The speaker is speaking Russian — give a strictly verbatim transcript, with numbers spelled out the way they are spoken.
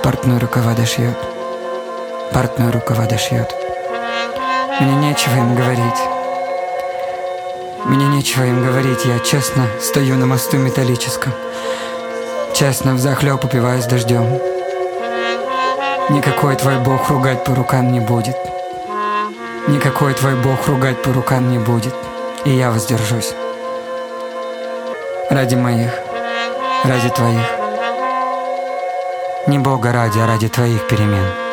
Портной рукава дошьет, портной рукава дошьет. Мне нечего им говорить, мне нечего им говорить. Я честно стою на мосту металлическом, честно взахлёб упиваюсь дождем. Никакой твой бог ругать по рукам не будет, никакой твой бог ругать по рукам не будет. И я воздержусь. Ради моих, ради твоих. Не Бога ради, а ради твоих перемен.